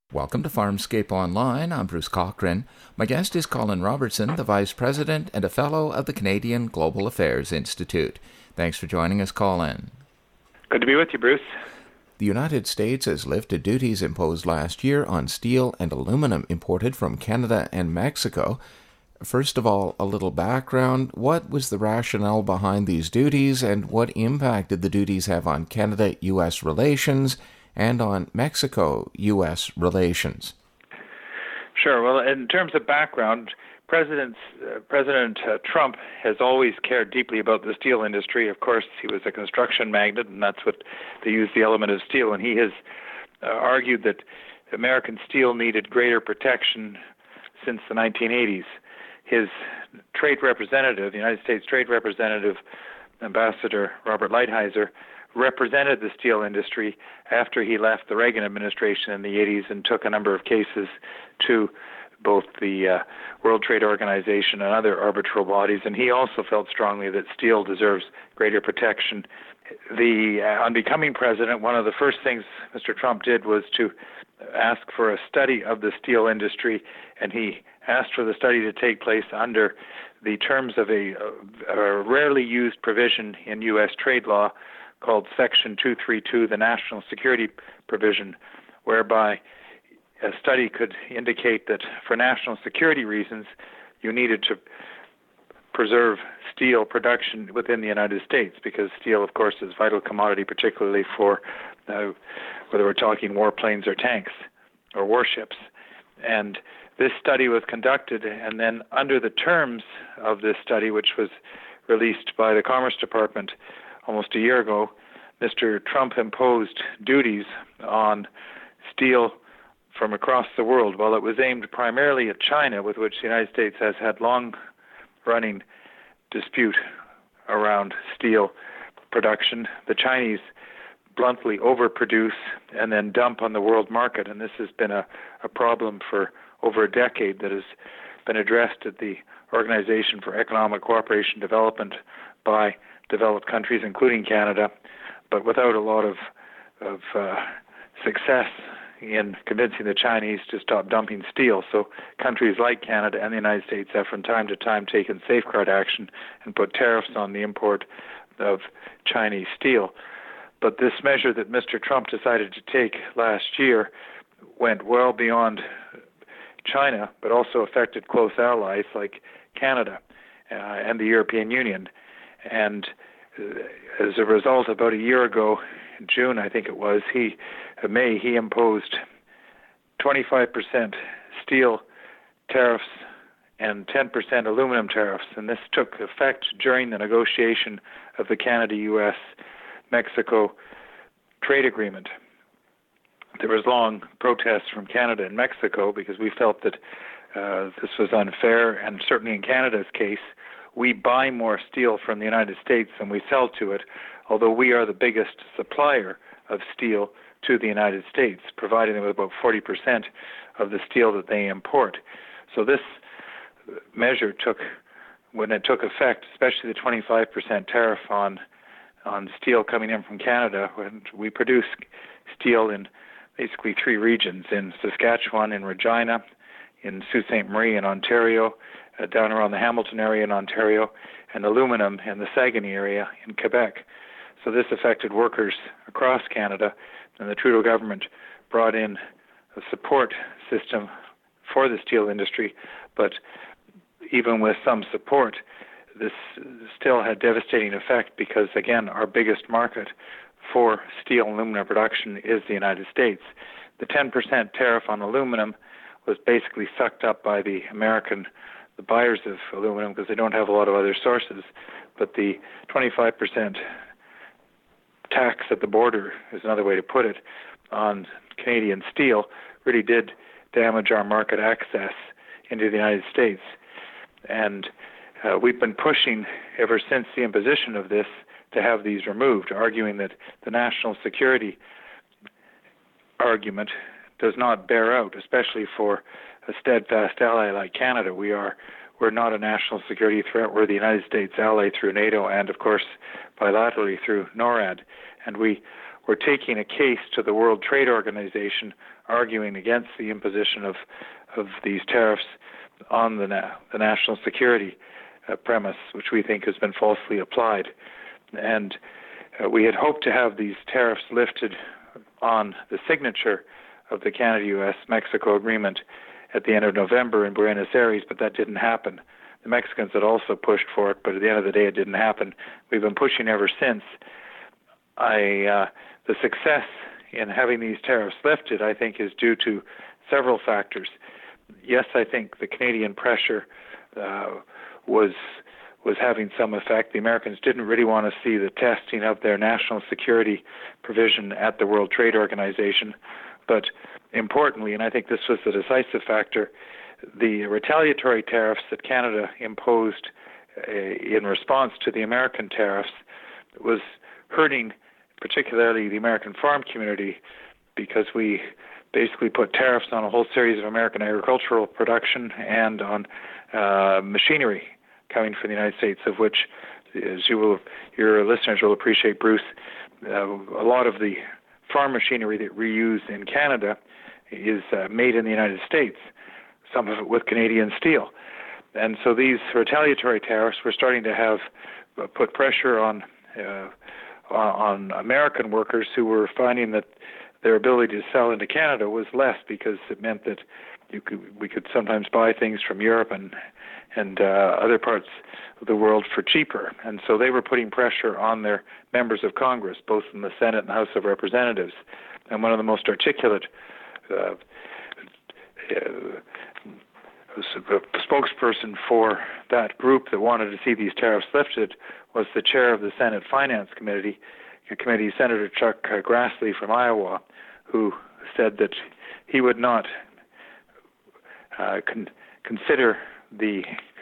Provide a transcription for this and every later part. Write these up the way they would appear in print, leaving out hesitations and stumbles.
Welcome to Farmscape Online. I'm Bruce Cochran. My guest is Colin Robertson, the Vice President and a Fellow of the Canadian Global Affairs Institute. Thanks for joining us, Colin. Good to be with you, Bruce. The United States has lifted duties imposed last year on steel and aluminum imported from Canada and Mexico. First of all, a little background. What was the rationale behind these duties, and what impact did the duties have on Canada-U.S. relations and on Mexico-U.S. relations? Sure. Well, in terms of background, President Trump has always cared deeply about the steel industry. Of course, he was a construction magnate, and that's what they use the element of steel. And he has argued that American steel needed greater protection since the 1980s. His trade representative, the United States Trade Representative, Ambassador Robert Lighthizer, represented the steel industry after he left the Reagan administration in the 80s and took a number of cases to both the World Trade Organization and other arbitral bodies, and he also felt strongly that steel deserves greater protection. On becoming president, one of the first things Mr. Trump did was to ask for a study of the steel industry, and he asked for the study to take place under the terms of a rarely used provision in U.S. trade law called Section 232, the National Security Provision, whereby a study could indicate that for national security reasons, you needed to preserve steel production within the United States, because steel, of course, is a vital commodity, particularly for whether we're talking warplanes or tanks or warships. And this study was conducted, and then under the terms of this study, which was released by the Commerce Department almost a year ago, Mr. Trump imposed duties on steel from across the world. While it was aimed primarily at China, with which the United States has had long-running dispute around steel production, the Chinese bluntly overproduce and then dump on the world market, and this has been a problem for over a decade that has been addressed at the Organization for Economic Cooperation and Development by developed countries, including Canada, but without a lot of success in convincing the Chinese to stop dumping steel. So countries like Canada and the United States have from time to time taken safeguard action and put tariffs on the import of Chinese steel. But this measure that Mr. Trump decided to take last year went well beyond China, but also affected close allies like Canada and the European Union. And as a result, about a year ago, in June, I think it was, May, he imposed 25% steel tariffs and 10% aluminum tariffs. And this took effect during the negotiation of the Canada-U.S.-Mexico trade agreement. There was long protests from Canada and Mexico because we felt that this was unfair, and certainly in Canada's case, we buy more steel from the United States than we sell to it, although we are the biggest supplier of steel to the United States, providing them with about 40% of the steel that they import. So this measure when it took effect, especially the 25% tariff on steel coming in from Canada, when we produce steel in basically three regions, in Saskatchewan, in Regina, in Sault Ste. Marie in Ontario, down around the Hamilton area in Ontario, and aluminum in the Saguenay area in Quebec. So this affected workers across Canada, and the Trudeau government brought in a support system for the steel industry, but even with some support, this still had devastating effect because, again, our biggest market for steel and aluminum production is the United States. The 10% tariff on aluminum was basically sucked up by the buyers of aluminum because they don't have a lot of other sources, but the 25% tax at the border is another way to put it on Canadian steel really did damage our market access into the United States. And we've been pushing ever since the imposition of this to have these removed, arguing that the national security argument does not bear out, especially for a steadfast ally like Canada. We're not a national security threat. We're the United States ally through NATO and, of course, bilaterally through NORAD. And we're were taking a case to the World Trade Organization, arguing against the imposition of these tariffs on the national security premise, which we think has been falsely applied. And we had hoped to have these tariffs lifted on the signature of the Canada-U.S.-Mexico agreement at the end of November in Buenos Aires, but that didn't happen. The Mexicans had also pushed for it, but at the end of the day, it didn't happen. We've been pushing ever since. The success in having these tariffs lifted, I think, is due to several factors. Yes, I think the Canadian pressure was having some effect. The Americans didn't really want to see the testing of their national security provision at the World Trade Organization. But importantly, and I think this was the decisive factor, the retaliatory tariffs that Canada imposed in response to the American tariffs was hurting particularly the American farm community, because we basically put tariffs on a whole series of American agricultural production and on machinery coming from the United States, of which, as your listeners will appreciate, Bruce, a lot of the farm machinery that we use in Canada is made in the United States, some of it with Canadian steel. And so these retaliatory tariffs were starting to have put pressure on American workers who were finding that their ability to sell into Canada was less, because it meant that we could sometimes buy things from Europe and other parts of the world for cheaper. And so they were putting pressure on their members of Congress, both in the Senate and the House of Representatives. And one of the most articulate spokesperson for that group that wanted to see these tariffs lifted was the chair of the Senate Finance Committee, Senator Chuck Grassley from Iowa, who said that he would not consider the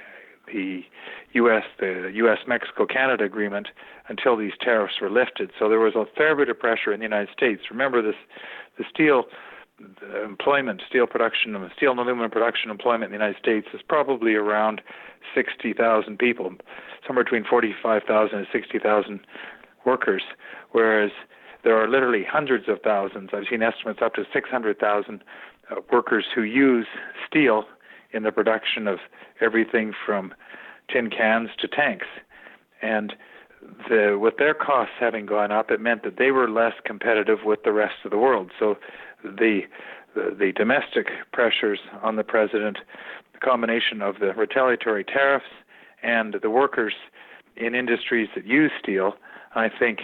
U.S.-Mexico-Canada agreement until these tariffs were lifted. So there was a fair bit of pressure in the United States. Remember, the steel employment, steel and aluminum production employment in the United States is probably around 60,000 people, somewhere between 45,000 and 60,000 workers, whereas there are literally hundreds of thousands. I've seen estimates up to 600,000 workers who use steel in the production of everything from tin cans to tanks. And with their costs having gone up, it meant that they were less competitive with the rest of the world. So the domestic pressures on the president, the combination of the retaliatory tariffs and the workers in industries that use steel, I think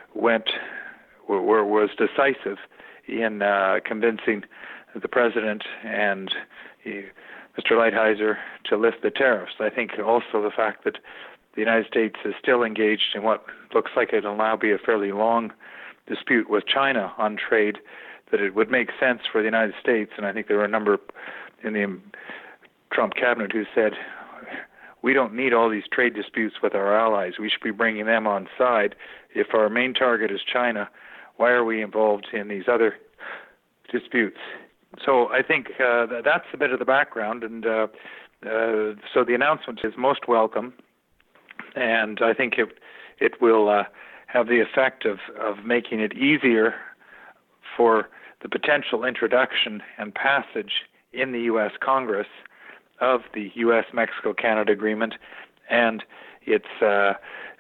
was decisive in convincing the president and Mr. Lighthizer to lift the tariffs. I think also the fact that the United States is still engaged in what looks like it'll now be a fairly long dispute with China on trade, that it would make sense for the United States, and I think there were a number in the Trump cabinet who said, we don't need all these trade disputes with our allies. We should be bringing them on side. If our main target is China, why are we involved in these other disputes? So I think that's a bit of the background, and so the announcement is most welcome, and I think it will have the effect of making it easier for the potential introduction and passage in the U.S. Congress of the U.S.-Mexico-Canada agreement, and its the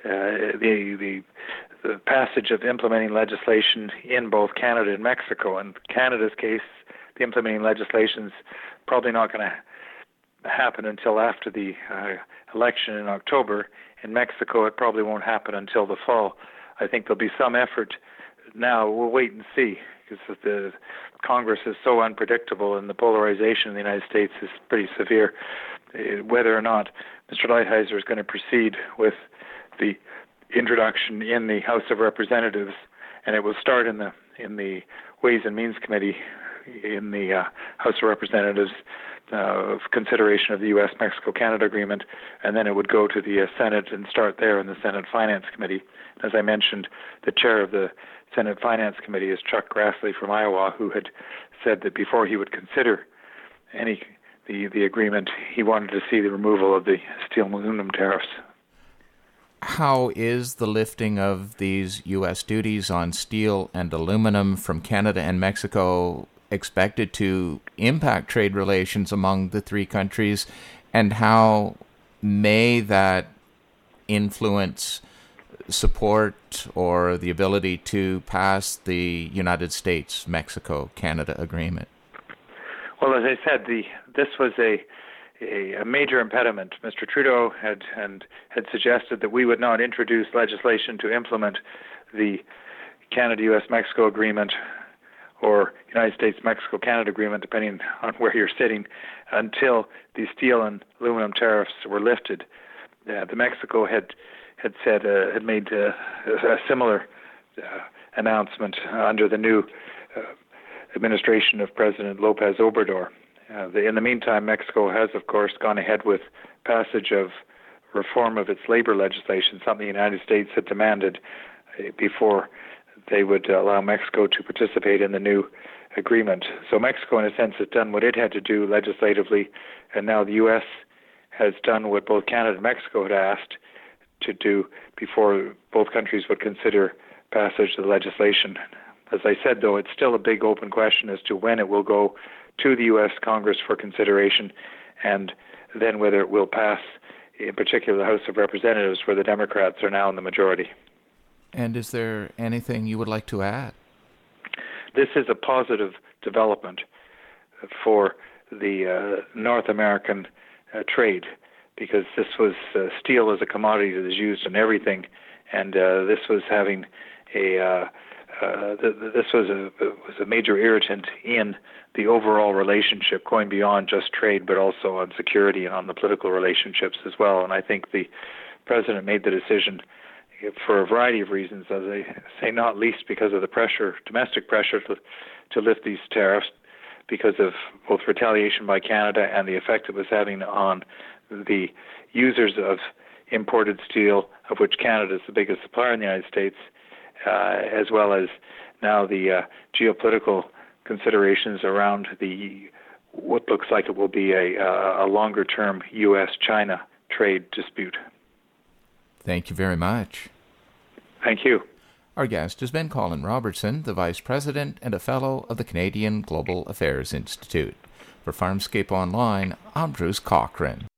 passage of implementing legislation in both Canada and Mexico. In Canada's case, the implementing legislation is probably not going to happen until after the election in October. In Mexico, it probably won't happen until the fall. I think there'll be some effort now. We'll wait and see, because the Congress is so unpredictable and the polarization in the United States is pretty severe. Whether or not Mr. Lighthizer is going to proceed with the introduction in the House of Representatives, and it will start in the Ways and Means Committee in the House of Representatives of consideration of the U.S.-Mexico-Canada agreement, and then it would go to the Senate and start there in the Senate Finance Committee. As I mentioned, the chair of the Senate Finance Committee is Chuck Grassley from Iowa, who had said that before he would consider the agreement, he wanted to see the removal of the steel and aluminum tariffs. How is the lifting of these U.S. duties on steel and aluminum from Canada and Mexico expected to impact trade relations among the three countries, and how may that influence support or the ability to pass the United States-Mexico-Canada agreement? Well, as I said, this was a major impediment. Mr. Trudeau had suggested that we would not introduce legislation to implement the Canada-U.S.-Mexico agreement or United States-Mexico-Canada agreement, depending on where you're sitting, until the steel and aluminum tariffs were lifted. The Mexico had made a similar announcement under the new administration of President López Obrador. In the meantime, Mexico has, of course, gone ahead with passage of reform of its labor legislation, something the United States had demanded before they would allow Mexico to participate in the new agreement. So Mexico, in a sense, has done what it had to do legislatively, and now the U.S. has done what both Canada and Mexico had asked to do before both countries would consider passage of the legislation. As I said, though, it's still a big open question as to when it will go to the U.S. Congress for consideration, and then whether it will pass, in particular the House of Representatives, where the Democrats are now in the majority. And is there anything you would like to add? This is a positive development for the North American trade, because this was steel as a commodity that is used in everything, and this was having this was a major irritant in the overall relationship, going beyond just trade, but also on security and on the political relationships as well. And I think the president made the decision for a variety of reasons, as I say, not least because of the pressure, domestic pressure to lift these tariffs, because of both retaliation by Canada and the effect it was having on the users of imported steel, of which Canada is the biggest supplier in the United States, as well as now the geopolitical considerations around what looks like it will be a longer-term U.S.-China trade dispute. Thank you very much. Thank you. Our guest has been Colin Robertson, the Vice President and a Fellow of the Canadian Global Affairs Institute. For Farmscape Online, I'm Bruce Cochran.